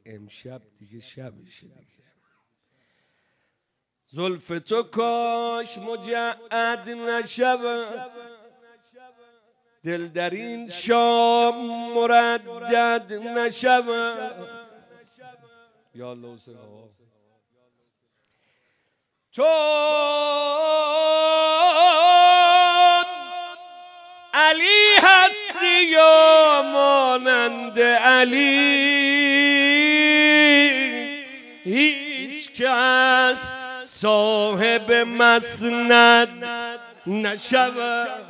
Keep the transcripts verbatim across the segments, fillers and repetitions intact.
امشب دیگه شبشه دیگه. زلف تو کاش مجعد نشود، دل در این شام مردد نشود. یا الله حسین آقا تو علی هستی یا مانند علی، هیچ کس صاحب مسند نشود.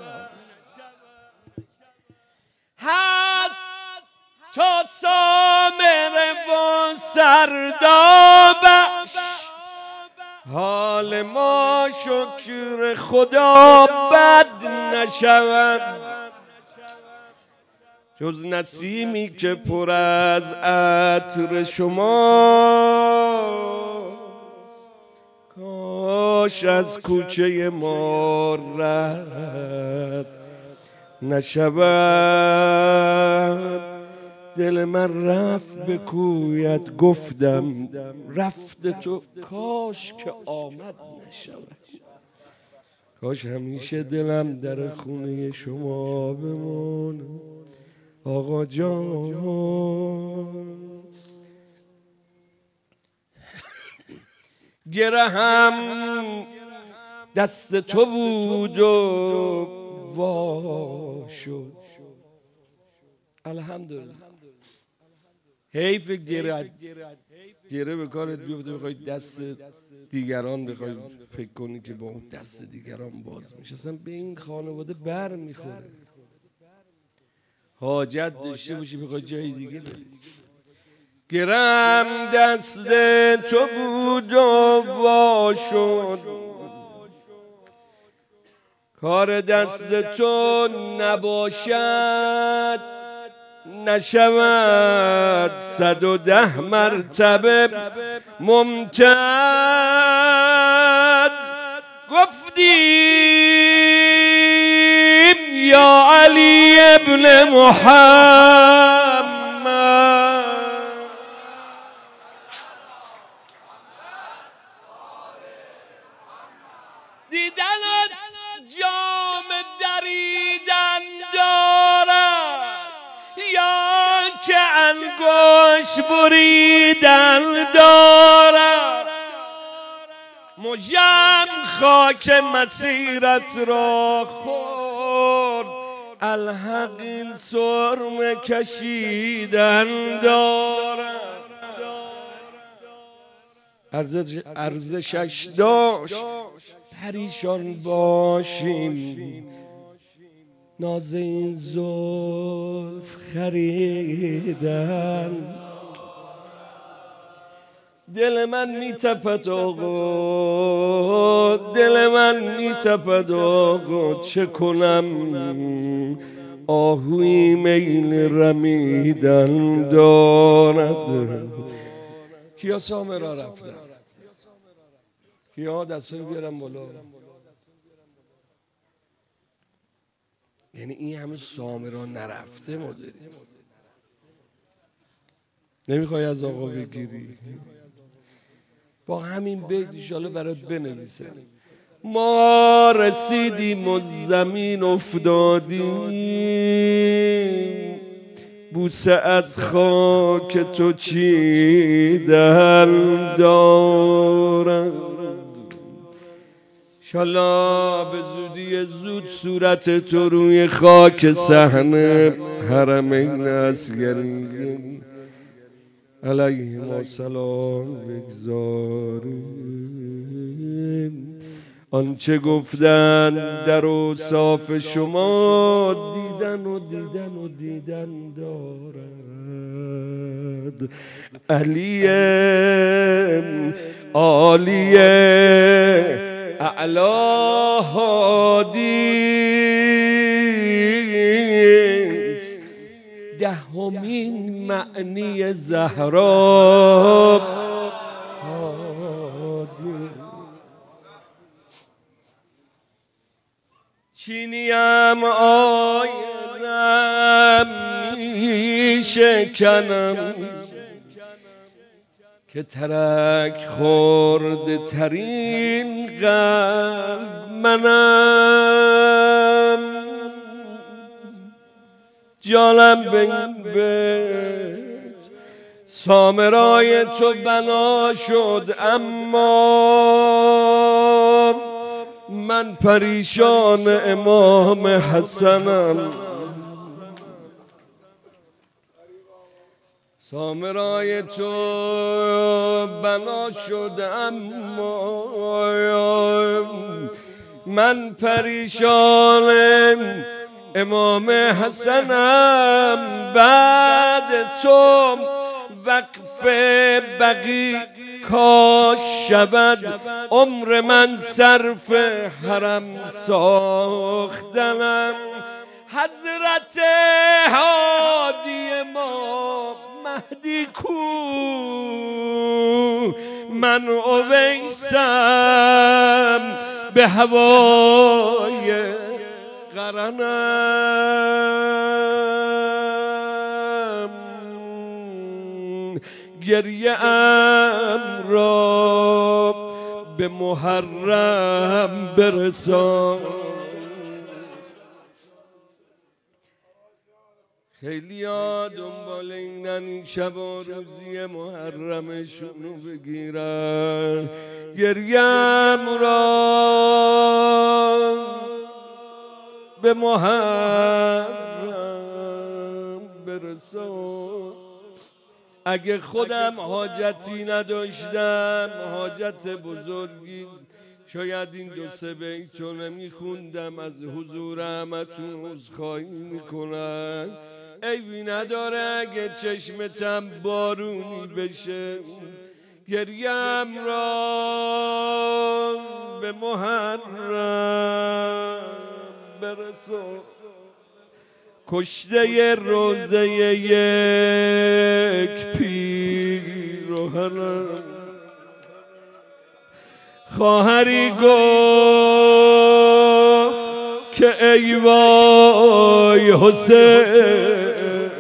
هست تا سامر و سردابش، حال ما شکر خدا بد نشود. جز نسیمی که پر از عطر شما، کاش از کوچه ما رد نشود. دل من رفت به کویت گفتم، رفت تو کاش که آمد نشود. کاش همیشه دلم در خونه شما بمونه آقا جان. گرهم دست تو بود و وا شد. الحمدلله. حیف گره گره به کارت بیفته بخوای دست دیگران بخوای فکر کنی که با اون دست دیگران باز میشه. اصلا به این خانواده بر میخوره. حاجت داشته باشی بخوای جای دیگه بری. گرم دست تو بود و وا شد، کار دست تو نباشد نشود. صد و ده مرتبه ممتد گفتیم یا علی ابن محمد. دیدنت جام دریدن دارد، یا که انگوش بریدن دارد. مژم خاک مسیرت را خورد، الحق این سرمه کشیدن دارد. ارزشش داشت پریشان باشیم، ناز این زلف خریدن. دل من میتپد آقا، دل من میتپد آقا، چه کنم آهوی میل رمیدن دارد. کیا سامرا رفتن؟ کیا دستور بیارم بالا؟ یعنی این همه سامرا نرفته ما داریم. نمیخوای از آقا بگیری؟ با همین بیت انشالله برات بنویسم. ما رسیدیم و زمین افتادیم، بوسه از خاک تو چیدن دارد. انشالله به زودی زود صورت تو روی خاک صحن حرمین اصغرین علیهم السلام بگذاریم. آنچه گفتن در اوصاف شما، دیدن و دیدن و دیدن دارد. علی عالی اعلی حادیث، دهمین معنی زهرا حادی. چینیم آینم می شکنم، که ترک خورده ترین قلب منم، جانم به این بیت سامرای تو بنا شد، اما من پریشان امام حسنم. سامرای تو بنا شد اما من پریشان امام حسنم. بعد تو وقف بقی کاش شود، عمر من صرف حرم ساختنم. حضرت هادی ما مهدی کو، من اویسم به هوای قرنم. گریه ام را به محرم برسان. خیلی ها دنبال اینن این شب و روزی محرمشونو بگیرن. گریم را به محرم برسان. اگه خودم حاجتی نداشتم، حاجت بزرگی، شاید این دو سه بیتو نمیخوندم. از حضور همتون عذرخواهی میکنم. عیبی نداره اگه چشمتم بارونی بشه. گریم را به محرم برسون. کشته روزه یک پیرهنم، خواهری گفت که ای وای حسین،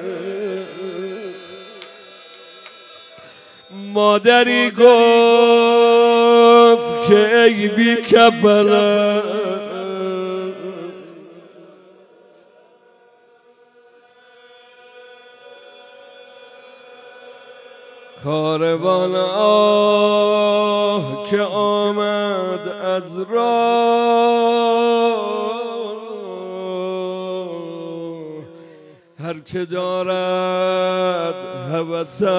مادری گفت که ای بی کفنم. کاروان آه که آمد از راه، هر که دارد هوسش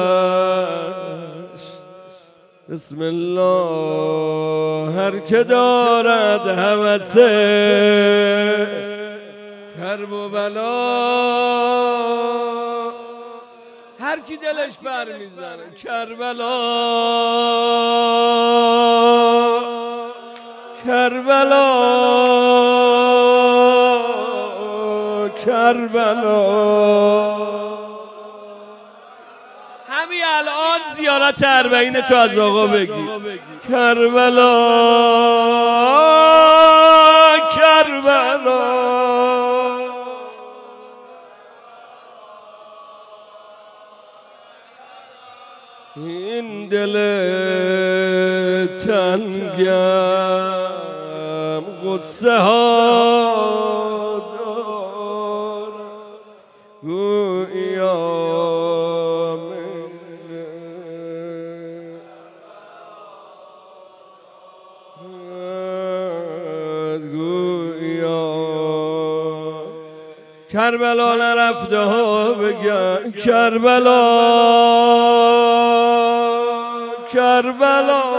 بسم الله، هر که دارد هوسه کرب و بلا، هر کی دلش بر میزنه کربلا کربلا کربلا. همین الان زیارت اربعین تو از آقا بگی. کربلا کربلا. این دل تنگم غصه ها دارم، گویا گویا کربلا نرفته ها بگن کربلا کربلا.